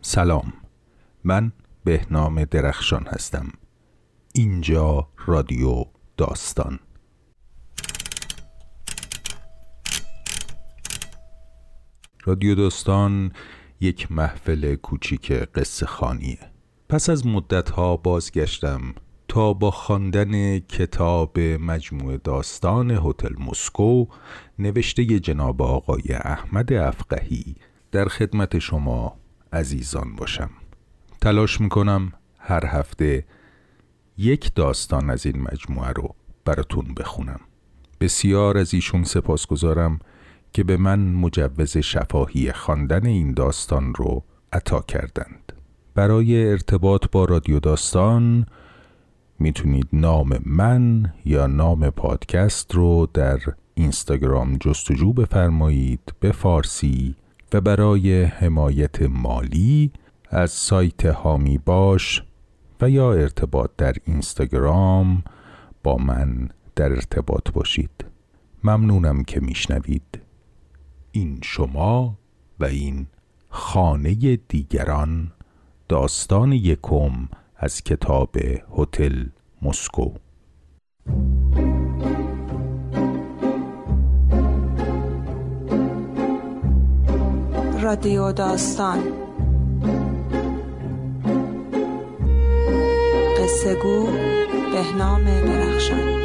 سلام، من بهنام درخشان هستم. اینجا رادیو داستان. رادیو داستان یک محفل کوچیک قصه خوانیه. پس از مدت‌ها بازگشتم تا با خواندن کتاب مجموعه داستان هتل مسکو نوشته جناب آقای احمد افقهی در خدمت شما عزیزان باشم. تلاش میکنم هر هفته یک داستان از این مجموعه رو براتون بخونم. بسیار از ایشون سپاسگزارم که به من مجوز شفاهی خواندن این داستان رو عطا کردند. برای ارتباط با رادیو داستان میتونید نام من یا نام پادکست رو در اینستاگرام جستجو بفرمایید به فارسی و برای حمایت مالی از سایت هامی باش و یا ارتباط در اینستاگرام با من در ارتباط باشید. ممنونم که میشنوید. این شما و این خانه دیگران، داستان یکم از کتاب هتل مسکو. رادیو داستان، قصه گو بهنام درخشان.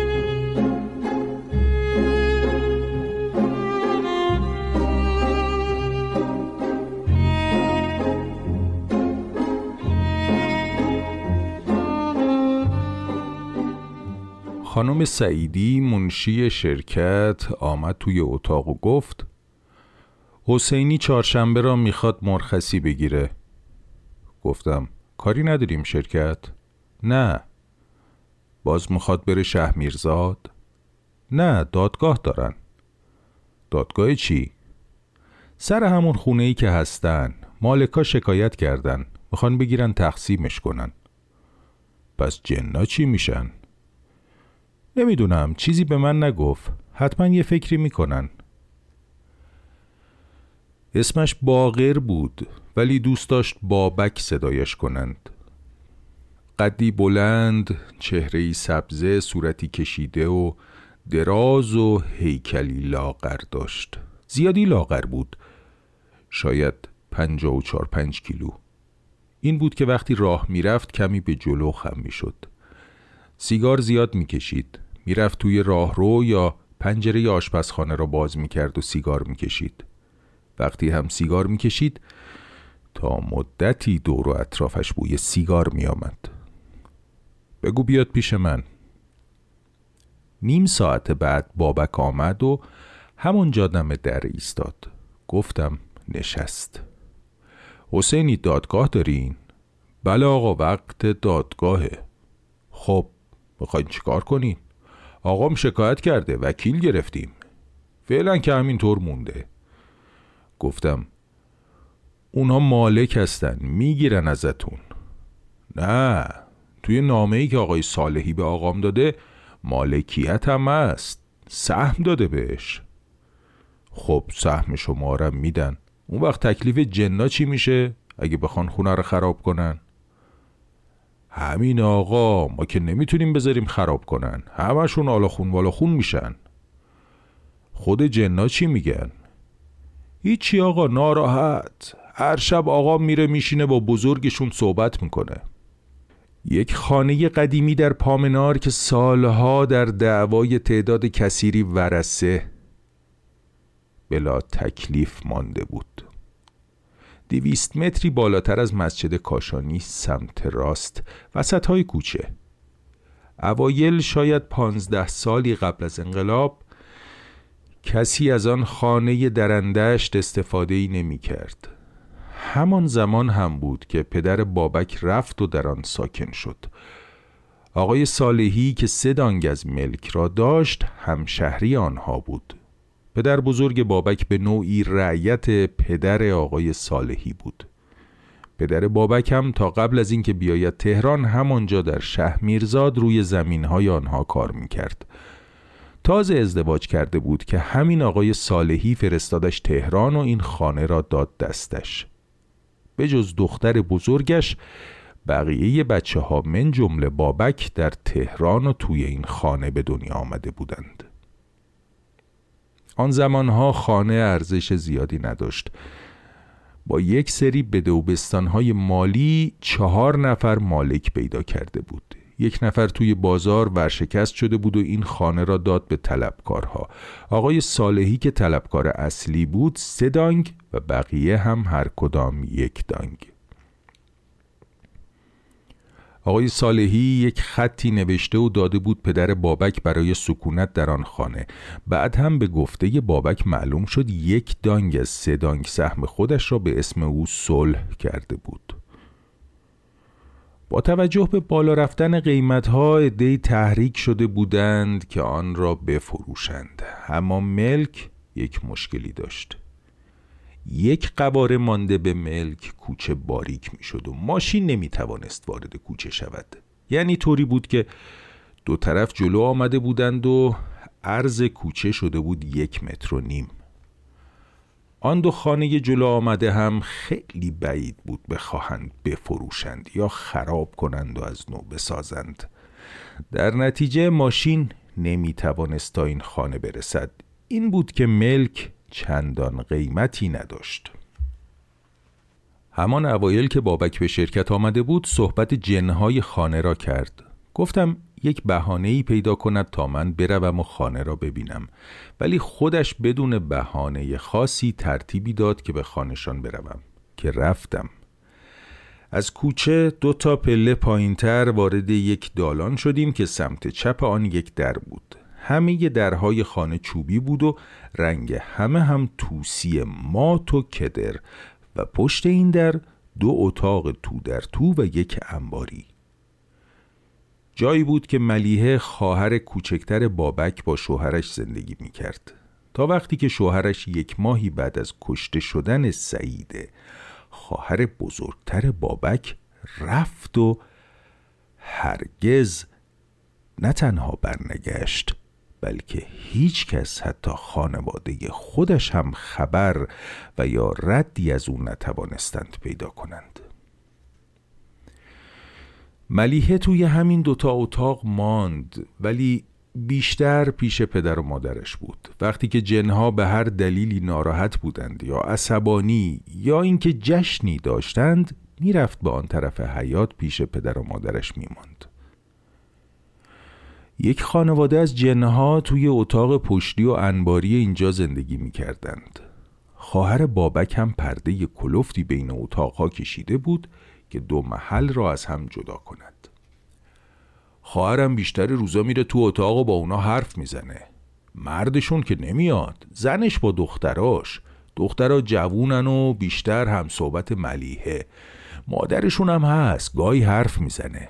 خانم سعیدی منشی شرکت آمد توی اتاق و گفت حسینی چهارشنبه را میخواد مرخصی بگیره. گفتم کاری نداریم شرکت؟ نه. باز میخواد بره شهرمیرزاد؟ نه، دادگاه دارن. دادگاه چی؟ سر همون خونه‌ای که هستن. مالکا شکایت کردن، میخوان بگیرن تقسیمش کنن. پس جنا چی میشن؟ نمیدونم، چیزی به من نگفت. حتما یه فکری میکنن. اسمش باقر بود ولی دوست داشت بابک صدایش کنند. قدی بلند، چهره‌ای سبزه، صورتی کشیده و دراز و هیکلی لاغر داشت. زیادی لاغر بود، شاید 54-5 کیلو. این بود که وقتی راه میرفت کمی به جلو خم میشد. سیگار زیاد میکشید. میرفت توی راهرو یا پنجره آشپزخانه را باز میکرد و سیگار میکشید. وقتی هم سیگار میکشید تا مدتی دور و اطرافش بوی سیگار میآمد. بگو بیاد پیش من. نیم ساعت بعد بابک آمد و همونجا دم در ایستاد. گفتم نشست. حسینی دادگاه دارین؟ بله آقا، وقت دادگاهه. خب بخواین چیکار کنین؟ آقام شکایت کرده، وکیل گرفتیم. فعلا که همینطور مونده. گفتم اونها مالک هستن، میگیرن ازتون. نه، توی نامه‌ای که آقای صالحی به آقام داده مالکیت هم هست، سهم داده بهش. خب سهم شما رو میدن. اون وقت تکلیف جنا چی میشه اگه بخوان خونه رو خراب کنن؟ همین آقا، ما که نمیتونیم بذاریم خراب کنن. همشون آلاخون والاخون میشن. خود جنا چی میگن؟ هیچی آقا، ناراحت. هر شب آقا میره میشینه با بزرگشون صحبت میکنه. یک خانه قدیمی در پامنار که سالها در دعوای تعداد کثیری ورثه بلا تکلیف مانده بود. 200 متری بالاتر از مسجد کاشانی سمت راست وسط های کوچه. اوایل شاید 15 سالی قبل از انقلاب کسی از آن خانه درندشت استفاده‌ای نمی کرد. همان زمان هم بود که پدر بابک رفت و در آن ساکن شد. آقای صالحی که 3 دانگ ملک را داشت همشهری آنها بود. پدر بزرگ بابک به نوعی رعیت پدر آقای صالحی بود. پدر بابک هم تا قبل از اینکه بیاید تهران همانجا در شهرمیرزاد روی زمین‌های آنها کار می‌کرد. تازه ازدواج کرده بود که همین آقای صالحی فرستادش تهران و این خانه را داد دستش. به جز دختر بزرگش بقیه بچه ها من جمله بابک در تهران و توی این خانه به دنیا آمده بودند. آن زمانها خانه ارزش زیادی نداشت. با یک سری بدوبستان‌های مالی 4 نفر مالک پیدا کرده بود. 1 نفر توی بازار ورشکست شده بود و این خانه را داد به طلبکارها. آقای صالحی که طلبکار اصلی بود 3 دانگ و بقیه هم هر کدام 1 دانگ. آقای صالحی یک خطی نوشته و داده بود پدر بابک برای سکونت در آن خانه. بعد هم به گفته بابک معلوم شد 1 دانگ از 3 دانگ سهم خودش را به اسم او صلح کرده بود. با توجه به بالا رفتن قیمت‌ها عده‌ای تحریک شده بودند که آن را بفروشند. اما ملک یک مشکلی داشت. 1 قباره مانده به ملک کوچه باریک می شد و ماشین نمی توانست وارد کوچه شود. یعنی طوری بود که 2 طرف جلو آمده بودند و عرض کوچه شده بود 1.5 متر. آن 2 خانه جلو آمده هم خیلی بعید بود بخواهند بفروشند یا خراب کنند و از نو بسازند. در نتیجه ماشین نمی توانست تا این خانه برسد. این بود که ملک چندان قیمتی نداشت. همان اوایل که بابک به شرکت آمده بود صحبت جنهای خانه را کرد. گفتم یک بهانه‌ای پیدا کند تا من بروم و خانه را ببینم، ولی خودش بدون بهانه خاصی ترتیبی داد که به خانه‌شان بروم که رفتم. از کوچه 2 تا پله پایین‌تر وارد یک دالان شدیم که سمت چپ آن یک در بود. همه درهای خانه چوبی بود و رنگ همه هم توسی مات و کدر و پشت این در 2 اتاق تو در تو و 1 انباری. جایی بود که ملیحه خواهر کوچکتر بابک با شوهرش زندگی می کرد تا وقتی که شوهرش 1 ماهی بعد از کشته شدن سعید خواهر بزرگتر بابک رفت و هرگز نه تنها برنگشت بلکه هیچ کس حتی خانواده خودش هم خبر و یا ردی از اون نتوانستند پیدا کنند. ملیحه توی همین 2 تا اتاق ماند، ولی بیشتر پیش پدر و مادرش بود. وقتی که جنها به هر دلیلی ناراحت بودند یا عصبانی یا اینکه جشنی داشتند میرفت به آن طرف حیاط پیش پدر و مادرش میماند. یک خانواده از جنها توی اتاق پشتی و انباری اینجا زندگی میکردند. خواهر بابک هم پرده کلفتی بین اتاقها کشیده بود که 2 محل را از هم جدا کند. خواهرم بیشتر روزا میره تو اتاق و با اونا حرف میزنه. مردشون که نمیاد، زنش با دخترها جوونن و بیشتر هم صحبت ملیحه. مادرشون هم هست، گاهی حرف میزنه.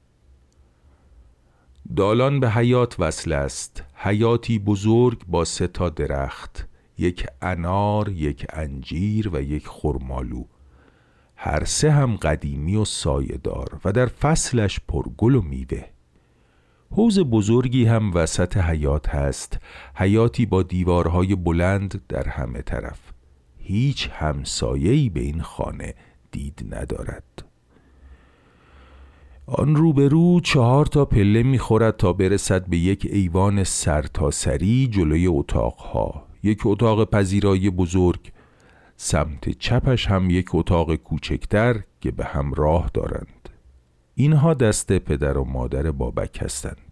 دالان به حیاط وصل است. حیاطی بزرگ با 3 تا درخت، 1 انار، 1 انجیر و 1 خرمالو. هر 3 هم قدیمی و سایه‌دار و در فصلش پرگل و میوه. حوض بزرگی هم وسط حیاط هست. حیاطی با دیوارهای بلند در همه طرف. هیچ همسایه‌ای به این خانه دید ندارد. آن روبرو 4 تا پله میخورد تا برسد به 1 ایوان سرتاسری جلوی اتاقها. 1 اتاق پذیرایی بزرگ، سمت چپش هم 1 اتاق کوچکتر که به هم راه دارند. اینها دست پدر و مادر بابک هستند.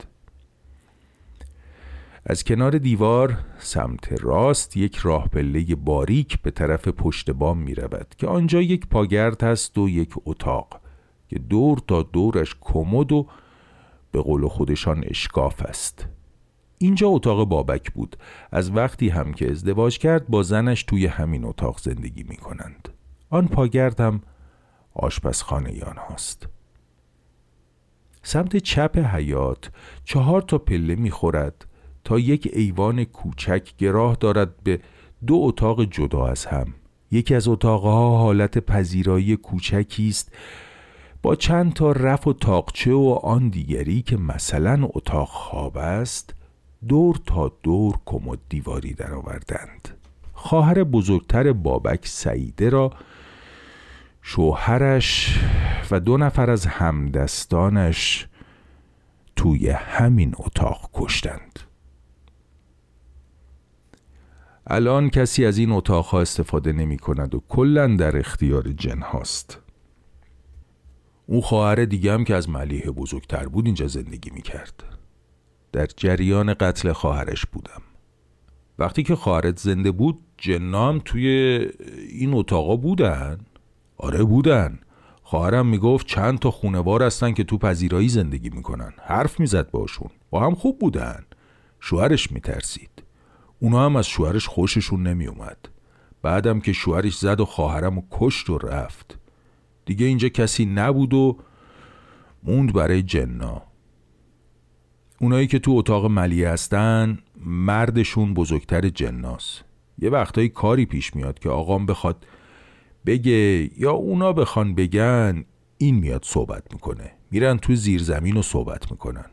از کنار دیوار سمت راست 1 راه پله باریک به طرف پشت بام می رود که آنجا 1 پاگرد هست و 1 اتاق که دور تا دورش کمد و به قول خودشان اشکاف است. اینجا اتاق بابک بود. از وقتی هم که ازدواج کرد با زنش توی همین اتاق زندگی می کنند. آن پاگرد هم آشپزخانه آنهاست. سمت چپ حیاط 4 تا پله می خورد تا 1 ایوان کوچک که راه دارد به 2 اتاق جدا از هم. یکی از اتاقها حالت پذیرایی کوچکی است با چند تا رف و تاقچه و آن دیگری که مثلا اتاق خواب است دور تا دور کمد دیواری درآوردند. خواهر بزرگتر بابک سعیده را شوهرش و 2 نفر از همدستانش توی همین اتاق کشتند. الان کسی از این اتاقها استفاده نمی کند و کلن در اختیار جن هاست. اون خواهر دیگه هم که از ملیحه بزرگتر بود اینجا زندگی می کرد. در جریان قتل خواهرش بودم. وقتی که خواهرت زنده بود جنا هم توی این اتاقا بودن؟ آره بودن. خواهرم میگفت چند تا خونه‌وار هستن که تو پذیرایی زندگی میکنن. حرف میزد باشون. با هم خوب بودن. شوهرش میترسید. اونا هم از شوهرش خوششون نمیومد. بعدم که شوهرش زد و خواهرمو کشت و رفت. دیگه اینجا کسی نبود و موند برای جنا. اونایی که تو اتاق ملیحه هستن مردشون بزرگتر جناست. یه وقتایی کاری پیش میاد که آقام بخواد بگه یا اونا بخوان بگن، این میاد صحبت میکنه. میرن تو زیرزمین و صحبت میکنن.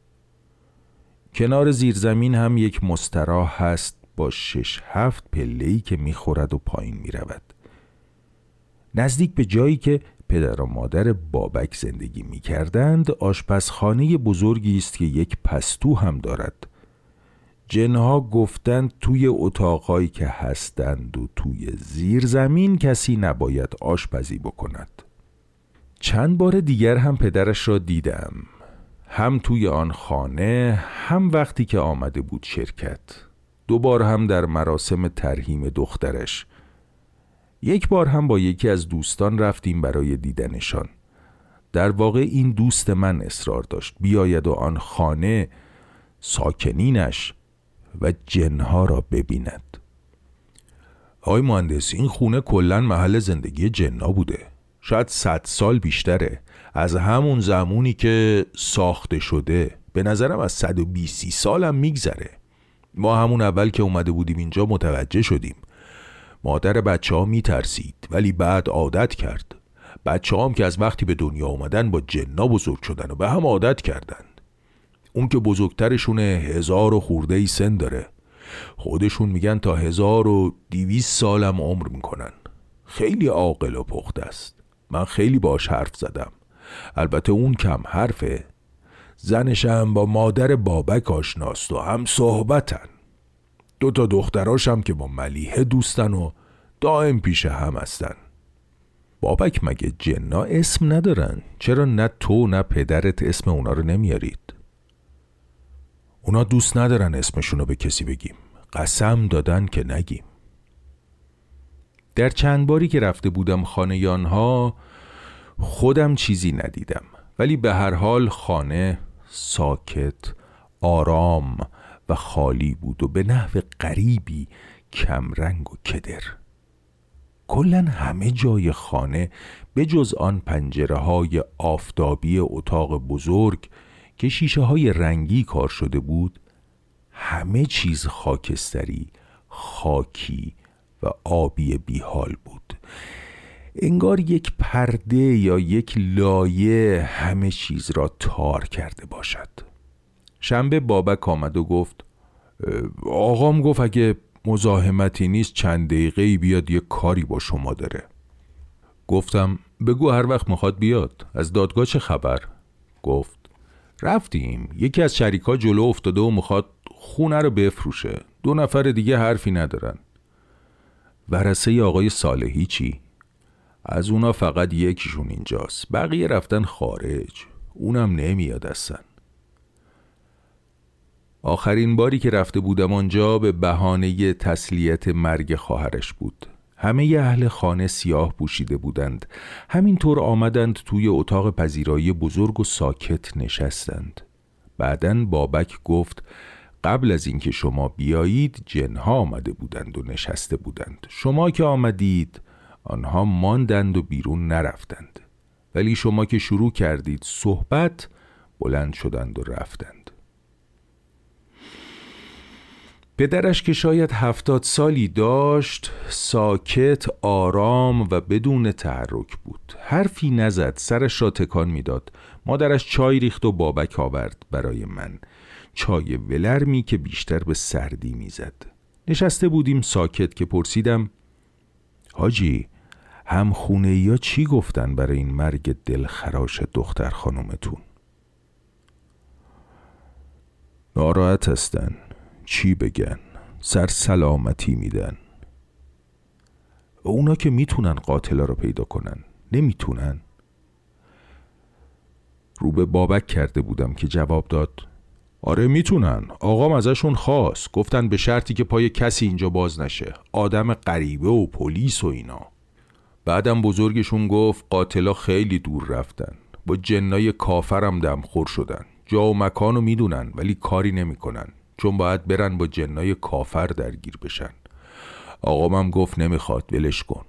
کنار زیرزمین هم یک مستراح هست با 6-7 پله‌ای که میخورد و پایین میرود. نزدیک به جایی که پدر و مادر بابک زندگی میکردند آشپزخانه بزرگی است که یک پستو هم دارد. جنها گفتند توی اتاقایی که هستند و توی زیر زمین کسی نباید آشپزی بکند. چند بار دیگر هم پدرش را دیدم، هم توی آن خانه هم وقتی که آمده بود شرکت. 2 بار هم در مراسم ترحیم دخترش. 1 بار هم با یکی از دوستان رفتیم برای دیدنشان. در واقع این دوست من اصرار داشت بیاید و آن خانه، ساکنینش و جنها را ببیند. آقای مهندس، این خونه کلن محل زندگی جنها بوده. شاید 100 سال بیشتره. از همون زمانی که ساخته شده. به نظرم از 120 سال هم میگذره. ما همون اول که اومده بودیم اینجا متوجه شدیم. مادر بچه ها میترسید ولی بعد عادت کرد. بچه هم که از وقتی به دنیا اومدن با جنها بزرگ شدن و به هم عادت کردن. اون که بزرگترشونه 1000 خورده سن داره. خودشون میگن تا 1200 سالم عمر میکنن. خیلی عاقل و پخته است. من خیلی باش حرف زدم. البته اون کم حرفه. زنش هم با مادر بابک آشناست و هم صحبتن. 2 تا دختراش هم که با ملیحه دوستن و دائم پیش هم هستن. بابک مگه جنا اسم ندارن؟ چرا نه تو نه پدرت اسم اونا رو نمیارید؟ اونا دوست ندارن اسمشونو به کسی بگیم. قسم دادن که نگیم. در چند باری که رفته بودم خانه آنها خودم چیزی ندیدم، ولی به هر حال خانه ساکت، آرام و خالی بود و به نحو غریبی کمرنگ و کدر. کلن همه جای خانه به جز آن پنجره‌های آفتابی اتاق بزرگ که شیشه‌های رنگی کار شده بود، همه چیز خاکستری، خاکی و آبی بیحال بود. انگار یک پرده یا یک لایه همه چیز را تار کرده باشد. شنبه بابک آمد و گفت آقام گفت اگه مزاحمتی نیست چند دقیقه‌ای بیاد یک کاری با شما داره. گفتم بگو هر وقت میخواد بیاد. از دادگاه چه خبر؟ گفت رفتیم. یکی از شریکا جلو افتاده و میخواد خونه رو بفروشه. 2 نفر دیگه حرفی ندارن. ورثه آقای صالحی چی؟ از اونا فقط یکیشون اینجاست. بقیه رفتن خارج. اونم نمیاد اصلا. آخرین باری که رفته بودم آنجا به بهانه تسلیت مرگ خواهرش بود. همه ی اهل خانه سیاه پوشیده بودند. همینطور آمدند توی اتاق پذیرایی بزرگ و ساکت نشستند. بعدن بابک گفت قبل از اینکه شما بیایید جنها آمده بودند و نشسته بودند. شما که آمدید آنها ماندند و بیرون نرفتند. ولی شما که شروع کردید صحبت بلند شدند و رفتند. پدرش که شاید 70 سالی داشت، ساکت، آرام و بدون تحرک بود. حرفی نزد، سرش را تکان میداد. مادرش چای ریخت و بابک آورد برای من. چای ولرمی که بیشتر به سردی میزد. نشسته بودیم ساکت که پرسیدم حاجی هم خونه‌ای ها چی گفتن برای این مرگ دلخراش دختر خانومتون؟ ناراحت هستن، چی بگن؟ سر سلامتی میدن. اونا که میتونن قاتلا رو پیدا کنن، نمیتونن. رو به بابک کرده بودم که جواب داد آره میتونن، آقام ازشون خواست، گفتن به شرطی که پای کسی اینجا باز نشه، آدم غریبه و پلیس و اینا. بعدم بزرگشون گفت قاتلا خیلی دور رفتن، با جنای کافرم دمخور شدن، جا و مکانو میدونن ولی کاری نمیکنن، چون باید برن با جنای کافر درگیر بشن. آقامم گفت نمیخواد، ولش کن.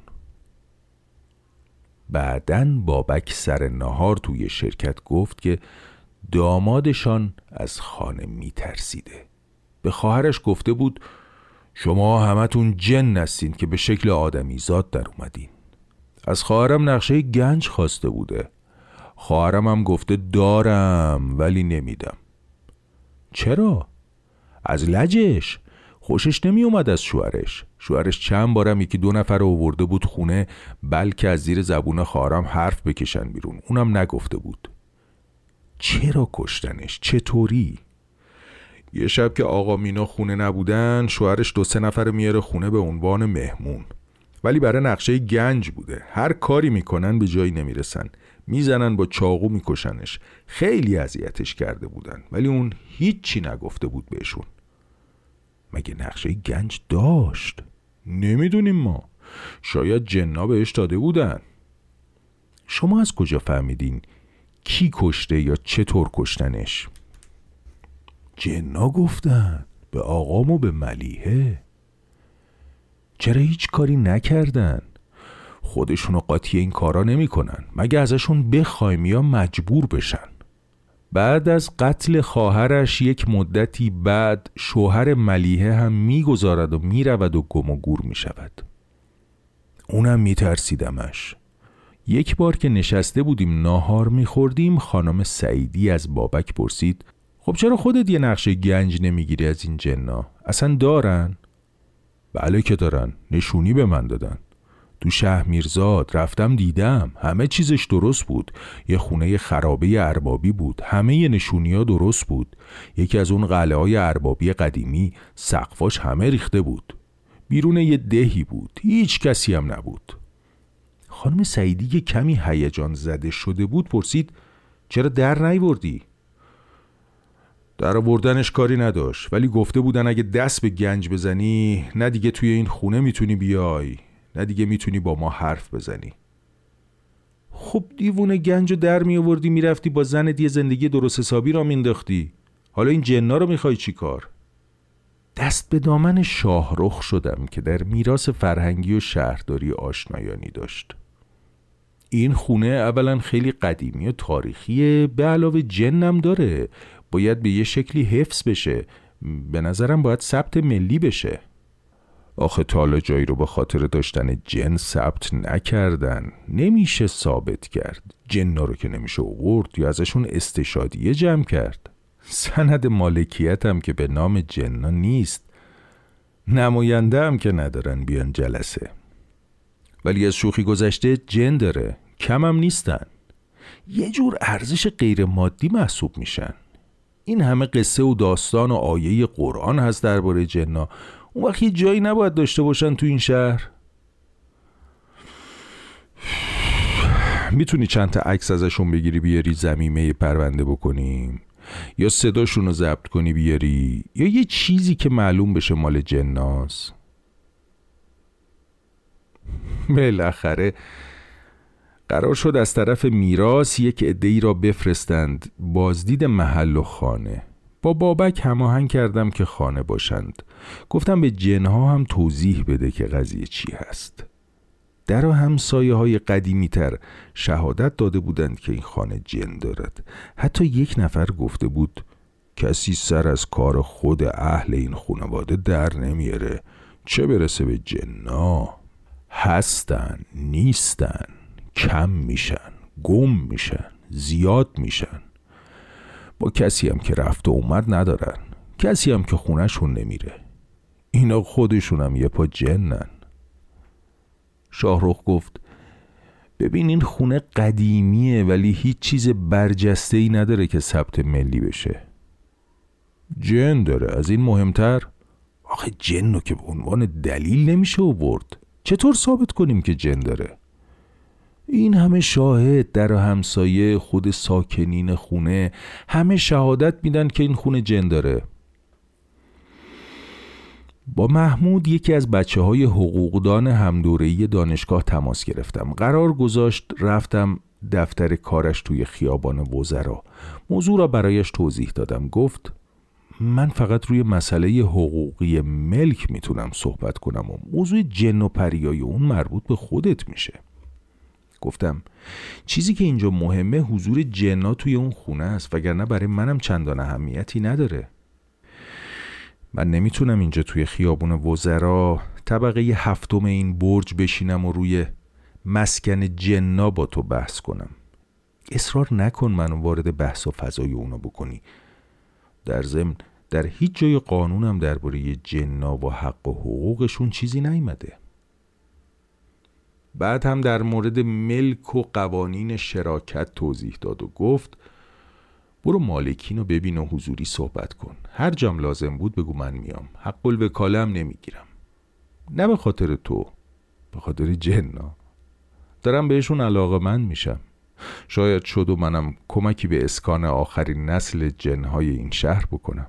بعدن بابک سر نهار توی شرکت گفت که دامادشان از خانه میترسیده. به خواهرش گفته بود شما همتون جن هستین که به شکل آدمی زاد در اومدین. از خواهرم نقشه گنج خواسته بوده. خواهرم هم گفته دارم ولی نمیدم. چرا؟ از لجش. خوشش نمی اومد از شوهرش چند بارم 1-2 نفر آورده بود خونه، بلکه از زیر زبون خواهرم حرف بکشن بیرون، اونم نگفته بود. چرا کشتنش؟ چطوری؟ یه شب که آقا مینا خونه نبودن، شوهرش 2-3 نفر میاره خونه به عنوان مهمون، ولی برای نقشه گنج بوده. هر کاری میکنن به جایی نمیرسن، میزنن با چاقو میکشنش. خیلی اذیتش کرده بودن ولی اون هیچی نگفته بود بهشون. مگه نقشه گنج داشت؟ نمیدونیم ما، شاید جنا بهش داده بودن. شما از کجا فهمیدین کی کشته یا چطور کشتنش؟ جنا گفتن، به آقام و به ملیحه. چرا هیچ کاری نکردن؟ خودشونو قاطی این کارا نمی کنن مگه ازشون بخوایم یا مجبور بشن. بعد از قتل خواهرش 1 مدتی بعد شوهر ملیحه هم میگذارد و میرود و گم و گور میشود. اونم میترسیدمش. یک بار که نشسته بودیم ناهار میخوردیم، خانم سعیدی از بابک پرسید خب چرا خودت یه نقشه گنج نمیگیری از این جنا؟ اصلا دارن؟ بله که دارن، نشونی به من دادن. تو شهرمیرزاد رفتم دیدم، همه چیزش درست بود. یه خونه خرابه اربابی بود، همه نشونی ها درست بود. یکی از اون قلعه های اربابی قدیمی، سقفاش همه ریخته بود. بیرون یه دهی بود، هیچ کسی هم نبود. خانم سعیدی که کمی هیجان زده شده بود پرسید چرا در نیوردی؟ در آوردنش کاری نداشت، ولی گفته بودن اگه دست به گنج بزنی نه دیگه توی این خونه میتونی بیای، نه دیگه میتونی با ما حرف بزنی. خب دیوونه، گنجو در می آوردی میرفتی با زن دیگه زندگی درست حسابی را مینداختی. حالا این جنا رو میخوای چی کار؟ دست به دامن شاهرخ شدم که در میراث فرهنگی و شهرداری آشنایانی داشت. این خونه اولا خیلی قدیمی و تاریخیه، به علاوه جنم داره، باید به یه شکلی حفظ بشه. به نظرم باید ثبت ملی بشه. آخه تالا جایی رو به خاطر داشتن جن ثبت نکردن، نمیشه ثابت کرد. جنا رو که نمیشه آورد یا ازشون استشادیه جمع کرد. سند مالکیت هم که به نام جنا نیست، نماینده هم که ندارن بیان جلسه. ولی از شوخی گذشته جن داره، کم هم نیستن. یه جور ارزش غیر مادی محسوب میشن. این همه قصه و داستان و آیه قرآن هست درباره جنا، اون وقت یه جایی نباید داشته باشن تو این شهر؟ میتونی چند تا عکس ازشون بگیری بیاری ضمیمه پرونده بکنیم، یا صداشون رو ضبط کنی بیاری، یا یه چیزی که معلوم بشه مال جناس. بالاخره قرار شد از طرف میراث یک عده‌ای را بفرستند بازدید محل و خانه. با بابک هماهنگ کردم که خانه باشند. گفتم به جنها هم توضیح بده که قضیه چی هست. در همسایه های قدیمی تر شهادت داده بودند که این خانه جن دارد. حتی 1 نفر گفته بود کسی سر از کار خود اهل این خانواده در نمیاره، چه برسه به جنا. هستن، نیستن، کم میشن، گم میشن، زیاد میشن. با کسی هم که رفت و اومد ندارن، کسی هم که خونهشون نمیره. اینا خودشون هم یه پا جنن. شاهرخ گفت ببین این خونه قدیمیه ولی هیچ چیز برجسته‌ای نداره که ثبت ملی بشه. جن داره، از این مهمتر. آخه جن رو که به عنوان دلیل نمیشه آورد. چطور ثابت کنیم که جن داره؟ این همه شاهد، در و همسایه، خود ساکنین خونه، همه شهادت میدن که این خونه جن داره. با محمود، یکی از بچه‌های حقوقدان همدوره‌ای دانشگاه، تماس گرفتم. قرار گذاشت رفتم دفتر کارش توی خیابان وزرا. موضوع را برایش توضیح دادم. گفت من فقط روی مسئله حقوقی ملک میتونم صحبت کنم و موضوع جن و پریای اون مربوط به خودت میشه. گفتم چیزی که اینجا مهمه حضور جن‌ها توی اون خونه است، وگرنه برای منم چندان اهمیتی نداره. من نمیتونم اینجا توی خیابون وزرا طبقه 7 این برج بشینم و روی مسکن جن‌ها با تو بحث کنم. اصرار نکن منو وارد بحث و فضای اونا بکنی. در ضمن در هیچ جای قانونم درباره جن‌ها و حق و حقوقشون چیزی نیامده. بعد هم در مورد ملک و قوانین شراکت توضیح داد و گفت برو مالکین رو ببین و حضوری صحبت کن. هر جام لازم بود بگو من میام. حق الوکاله هم نمیگیرم. نه به خاطر تو، به خاطر جن‌ها. دارم بهشون علاقه‌مند میشم. شاید شد و منم کمکی به اسکان آخرین نسل جن‌های این شهر بکنم.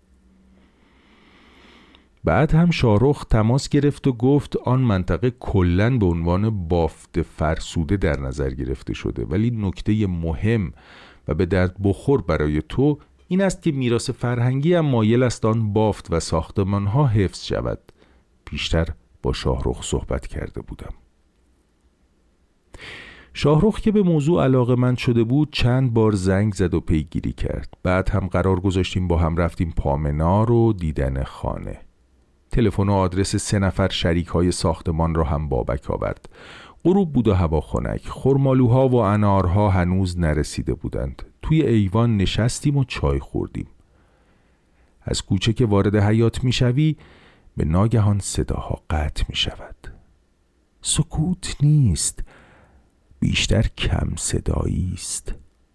بعد هم شاهرخ تماس گرفت و گفت آن منطقه کلاً به عنوان بافت فرسوده در نظر گرفته شده، ولی نکته مهم و به درد بخور برای تو این است که میراث فرهنگی هم مایل است آن بافت و ساختمان‌ها حفظ شود. پیشتر با شاهرخ صحبت کرده بودم. شاهرخ که به موضوع علاقه‌مند شده بود چند بار زنگ زد و پیگیری کرد. بعد هم قرار گذاشتیم با هم رفتیم پامنار و دیدن خانه. تلفن و آدرس 3 نفر شریک‌های ساختمان را هم بابک آورد. غروب بود و هوا خنک. خرمالوها و انارها هنوز نرسیده بودند. توی ایوان نشستیم و چای خوردیم. از کوچه که وارد حیاط میشوی به ناگهان صداها قطع میشود. سکوت نیست، بیشتر کم صدایی است.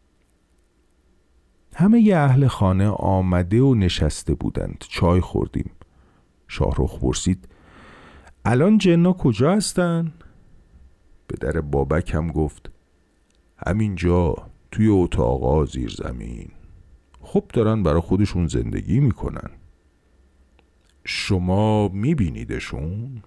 همه ی اهل خانه آمده و نشسته بودند. چای خوردیم. شاهرخ پرسید الان جنا کجا هستن؟ پدر بابک هم گفت همینجا توی اتاقا زیر زمین. خب دارن برای خودشون زندگی میکنن. شما میبینیدشون؟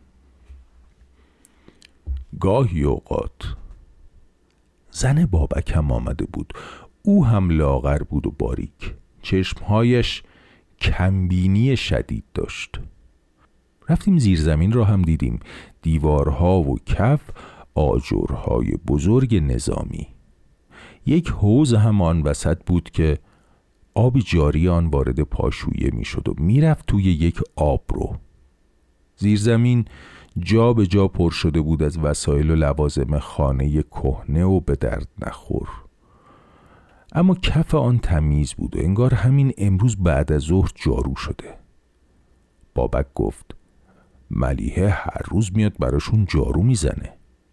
گاهی اوقات. زن بابک هم آمده بود. او هم لاغر بود و باریک. چشمهایش کمبینی شدید داشت. رفتیم زیر زمین را هم دیدیم. دیوارها و کف آجرهای بزرگ نظامی. یک حوض هم آن وسط بود که آب جاری آن وارد پاشویه می شد و می رفت توی یک آبرو. زیر زمین جا به جا پر شده بود از وسایل و لوازم خانه کهنه و به درد نخور. اما کف آن تمیز بود و انگار همین امروز بعد از ظهر جارو شده. بابک گفت ملیحه هر روز میاد براشون جارو میزنه.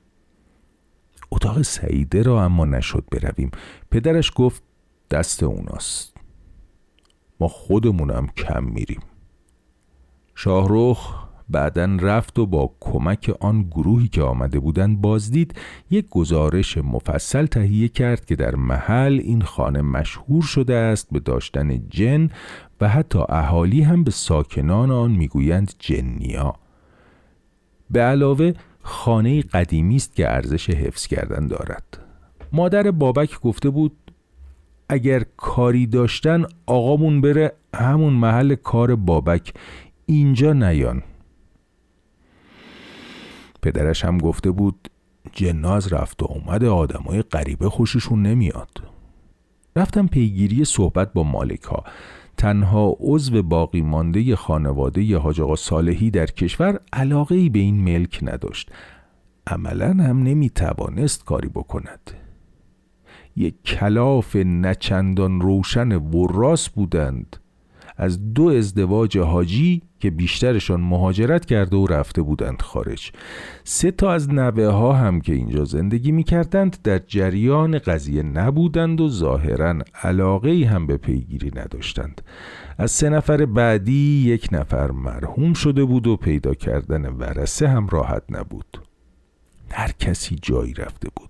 اتاق سعیده را اما نشد برویم. پدرش گفت دست اوناست، ما خودمونم کم میریم. شاهرخ بعدن رفت و با کمک آن گروهی که آمده بودند بازدید یک گزارش مفصل تهیه کرد که در محل این خانه مشهور شده است به داشتن جن و حتی اهالی هم به ساکنان آن میگویند جنیا. به علاوه خانه قدیمی است که ارزش حفظ کردن دارد. مادر بابک گفته بود اگر کاری داشتن آقامون بره همون محل کار بابک، اینجا نیان. پدرش هم گفته بود جنا از رفت و اومد آدمای غریبه خوششون نمیاد. رفتم پیگیری صحبت با مالک‌ها. تنها عضو باقی مانده خانواده حاج آقا صالحی در کشور علاقه‌ای به این ملک نداشت. عملاً هم نمیتوانست کاری بکند. یک کلاف نچندان روشن وراث بودند. از 2 ازدواج حاجی که بیشترشان مهاجرت کرده و رفته بودند خارج. 3 تا از نوه ها هم که اینجا زندگی می کردند در جریان قضیه نبودند و ظاهراً علاقه‌ای هم به پیگیری نداشتند. از 3 نفر بعدی 1 نفر مرحوم شده بود و پیدا کردن ورثه هم راحت نبود. هر کسی جایی رفته بود.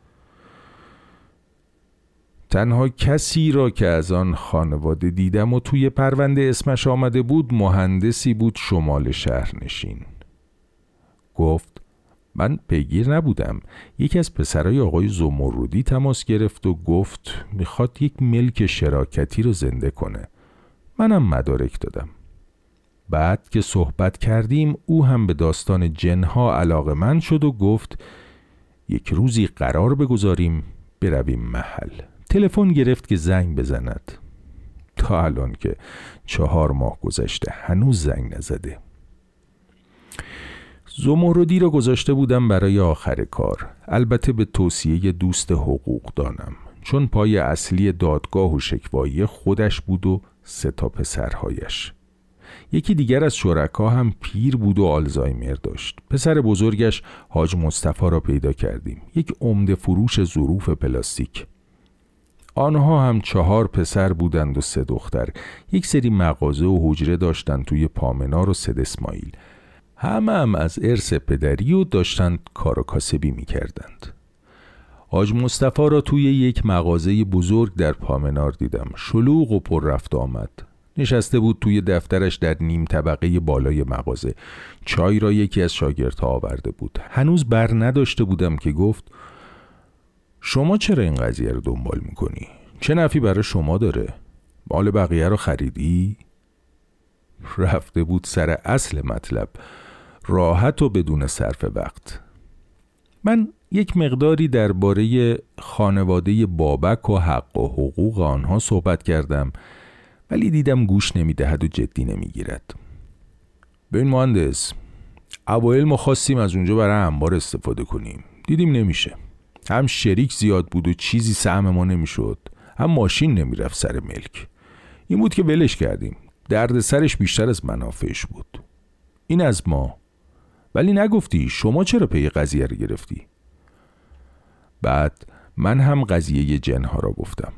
تنها کسی را که از آن خانواده دیدم و توی پرونده اسمش آمده بود مهندسی بود شمال شهرنشین. گفت من پیگیر نبودم. یکی از پسرای آقای زمردی تماس گرفت و گفت میخواد یک ملک شراکتی رو زنده کنه. منم مدارک دادم. بعد که صحبت کردیم او هم به داستان جنها علاقه‌مند شد و گفت یک روزی قرار بگذاریم برویم محل. تلفن گرفت که زنگ بزند. تا الان که 4 ماه گذشته هنوز زنگ نزده. زمردی را گذاشته بودم برای آخر کار، البته به توصیه دوست حقوق دانم، چون پای اصلی دادگاه و شکوایی خودش بود و 3 تا پسرهایش. یکی دیگر از شرکا هم پیر بود و آلزایمر داشت. پسر بزرگش حاج مصطفی را پیدا کردیم، یک عمده فروش ظروف پلاستیک. آنها هم 4 پسر بودند و 3 دختر. یک سری مغازه و حجره داشتند توی پامنار و سید اسماعیل. همه هم از ارث پدری و داشتند کار و کاسبی می کردند. حاج مصطفی را توی یک مغازه بزرگ در پامنار دیدم. شلوغ و پر رفت آمد. نشسته بود توی دفترش در نیم طبقه بالای مغازه. چای را یکی از شاگردها آورده بود. هنوز بر نداشته بودم که گفت شما چرا این قضیه رو دنبال میکنی؟ چه نفعی برای شما داره؟ مال بقیه رو خریدی؟ رفته بود سر اصل مطلب، راحت و بدون صرف وقت. من یک مقداری درباره خانواده بابک و حق و حقوق آنها صحبت کردم، ولی دیدم گوش نمیدهد و جدی نمیگیرد. ببین مهندس، اوایل ما خواستیم از اونجا برای انبار استفاده کنیم، دیدیم نمیشه. هم شریک زیاد بود و چیزی سهم ما نمیشد، هم ماشین نمیرفت سر ملک. این بود که ولش کردیم. درد سرش بیشتر از منافعش بود. این از ما. ولی نگفتی شما چرا پی قضیه رو گرفتی؟ بعد من هم قضیه جنها را گفتم.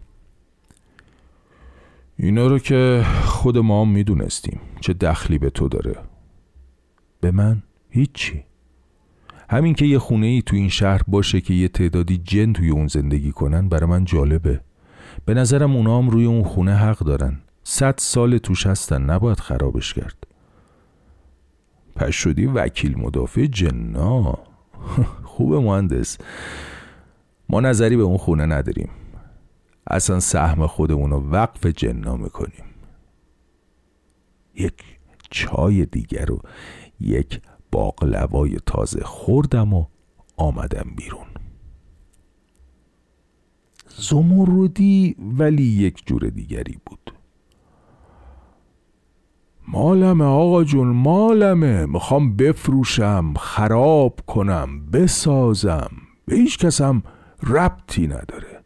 اینا رو که خود ما هم میدونستیم، چه دخلی به تو داره؟ به من هیچی. همین که یه خونه ای تو این شهر باشه که یه تعدادی جن توی اون زندگی کنن برای من جالبه. به نظرم اونا هم روی اون خونه حق دارن. 100 سال توش هستن، نباید خرابش کرد. پس شدی وکیل مدافع جنا. خوبه مهندس. ما نظری به اون خونه نداریم. اصلا سهم خودمون رو وقف جنا میکنیم. یک چای دیگر و یک باقلوای تازه خوردم و آمدم بیرون. زمردی ولی یک جور دیگری بود. مالمه آقا جون، مالمه. میخوام بفروشم، خراب کنم، بسازم. به هیچ کسم ربطی نداره.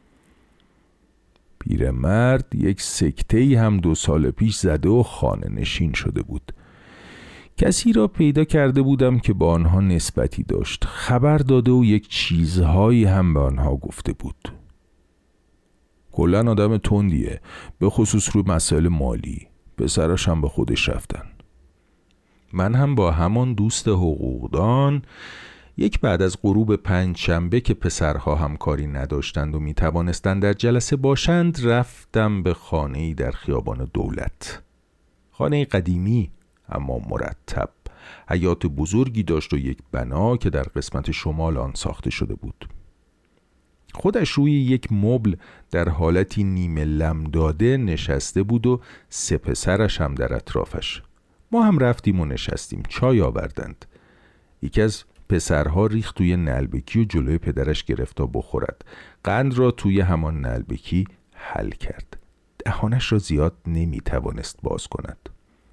پیرمرد یک سکته‌ای هم 2 سال پیش زده و خانه نشین شده بود. کسی را پیدا کرده بودم که با آنها نسبتی داشت. خبر داده و یک چیزهایی هم به آنها گفته بود. کلاً آدم تندیه، به خصوص روی مسائل مالی. پسراش هم به خودش رفتن. من هم با همان دوست حقوقدان یک بعد از غروب 5 شنبه که پسرها هم کاری نداشتند و می توانستند در جلسه باشند رفتم به خانه‌ای در خیابان دولت. خانه قدیمی اما مرتب. حیاط بزرگی داشت و یک بنا که در قسمت شمال آن ساخته شده بود. خودش روی یک مبل در حالتی نیمه لم داده نشسته بود و 3 پسرش هم در اطرافش. ما هم رفتیم و نشستیم. چای آوردند. یکی از پسرها ریخت توی نلبکی و جلوی پدرش گرفت تا بخورد. قند را توی همان نلبکی حل کرد. دهانش را زیاد نمیتوانست باز کند.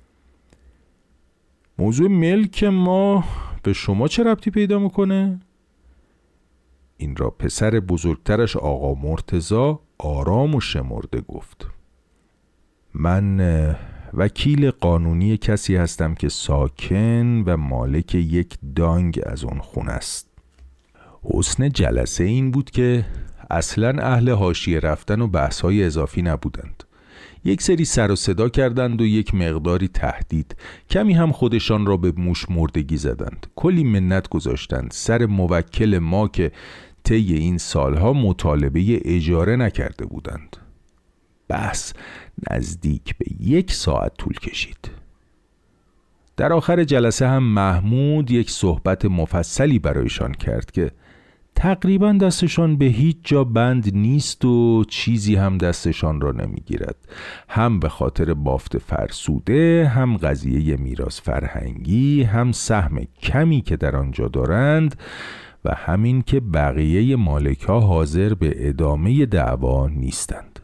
موضوع ملک ما به شما چه ربطی پیدا میکنه؟ این را پسر بزرگترش آقا مرتضی آرام و شمرده گفت. من وکیل قانونی کسی هستم که ساکن و مالک یک دانگ از اون خونه است. حسن جلسه این بود که اصلاً اهل حاشیه رفتن و بحث‌های اضافی نبودند. یک سری سر و صدا کردند و یک مقداری تهدید، کمی هم خودشان را به موش مردگی زدند. کلی منت گذاشتند سر موکل ما که طی این سالها مطالبه اجاره نکرده بودند. بحث نزدیک به 1 ساعت طول کشید. در آخر جلسه هم محمود یک صحبت مفصلی برایشان کرد که تقریبا دستشان به هیچ جا بند نیست و چیزی هم دستشان را نمیگیرد، هم به خاطر بافت فرسوده، هم قضیه میراث فرهنگی، هم سهم کمی که در آنجا دارند و همین که بقیه مالک‌ها حاضر به ادامه دعوا نیستند.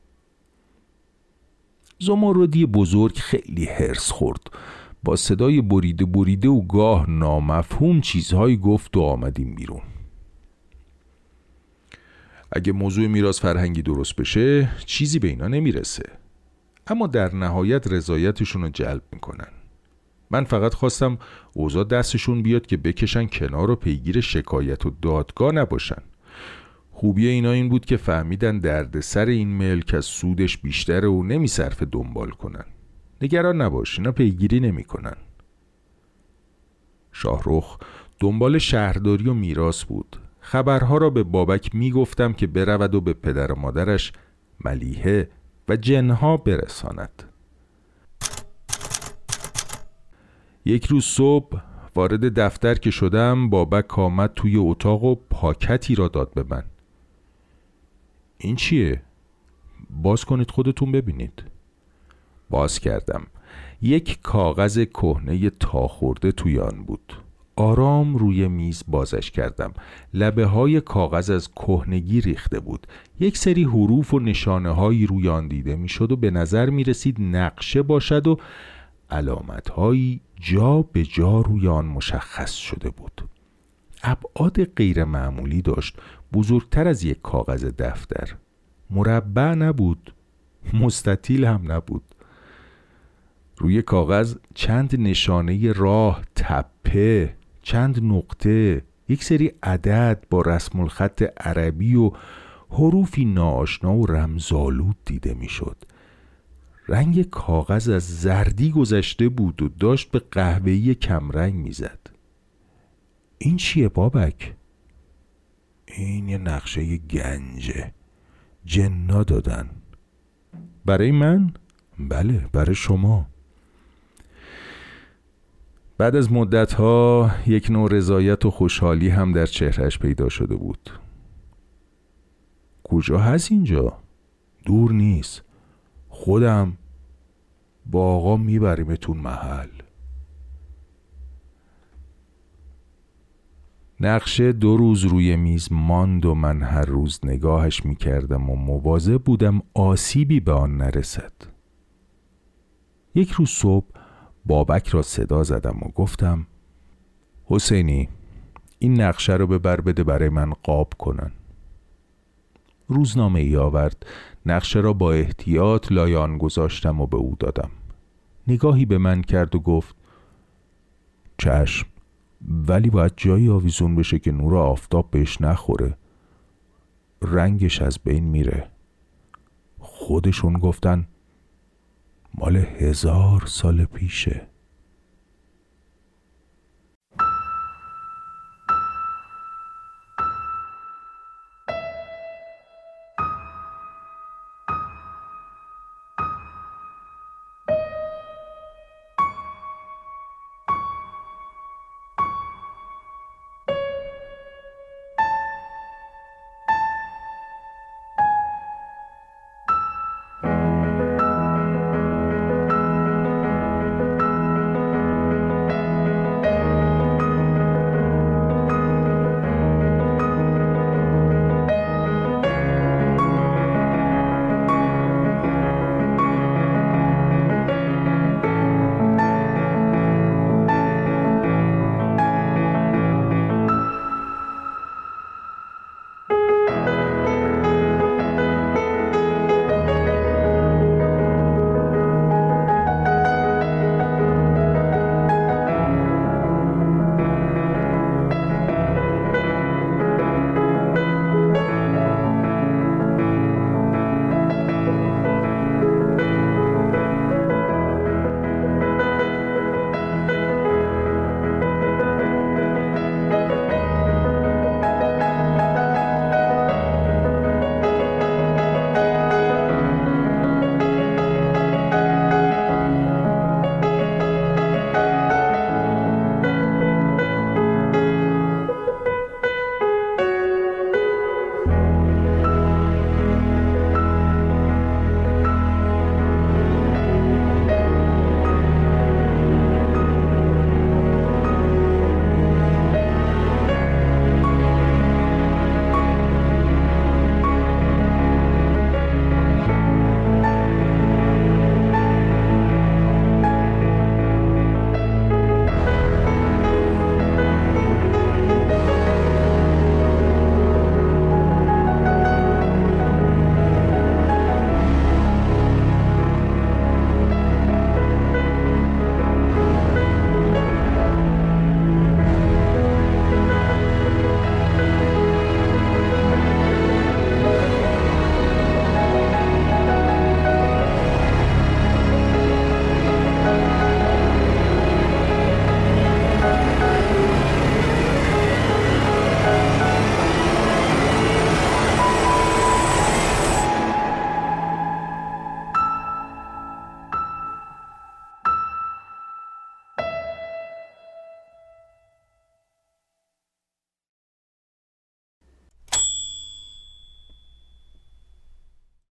زمردی بزرگ خیلی هرس خورد، با صدای بریده بریده و گاه نامفهوم چیزهایی گفت و آمدیم بیرون. اگه موضوع میراث فرهنگی درست بشه چیزی به اینا نمیرسه، اما در نهایت رضایتشون رو جلب میکنن. من فقط خواستم اوضاع دستشون بیاد که بکشن کنار و پیگیر شکایت و دادگاه نباشن. خوبی اینا این بود که فهمیدن دردسر این ملک از سودش بیشتره و نمیصرفه دنبال کنن. نگران نباش، اینا پیگیری نمیکنن. شاهرخ دنبال شهرداری و میراث بود. خبرها را به بابک میگفتم که برود و به پدر و مادرش ملیحه و جنها برساند. یک روز صبح وارد دفتر که شدم، بابک آمد توی اتاق و پاکتی را داد به من. این چیه؟ باز کنید خودتون ببینید. باز کردم. یک کاغذ کهنه تا خورده توی آن بود. آرام روی میز بازش کردم. لبه های کاغذ از کهنگی ریخته بود. یک سری حروف و نشانه هایی روی آن دیده می شد و به نظر می رسید نقشه باشد و علامت هایی جا به جا روی آن مشخص شده بود. ابعاد غیر معمولی داشت، بزرگتر از یک کاغذ دفتر. مربع نبود، مستطیل هم نبود. روی کاغذ چند نشانه راه، تپه، چند نقطه، یک سری عدد با رسم الخط عربی و حروفی ناآشنا و رمزآلود دیده میشد. رنگ کاغذ از زردی گذشته بود و داشت به قهوه‌ای کمرنگ میزد. این چیه بابک؟ این یه نقشه گنجه، جنا دادن. برای من؟ بله، برای شما. بعد از مدت‌ها یک نوع رضایت و خوشحالی هم در چهرهش پیدا شده بود. کجا هست اینجا؟ دور نیست. خودم با آقا میبریمتون محل. نقشه 2 روز روی میز ماند و من هر روز نگاهش میکردم و مواظب بودم آسیبی به آن نرسد. یک روز صبح بابک را صدا زدم و گفتم حسینی، این نقشه رو ببر بده برای من قاب کنن. روزنامه ای آورد. نقشه را با احتیاط لای آن گذاشتم و به او دادم. نگاهی به من کرد و گفت چشم، ولی باید جایی آویزون بشه که نور آفتاب بهش نخوره. رنگش از بین میره. خودشون گفتن مال 1000 سال پیشه.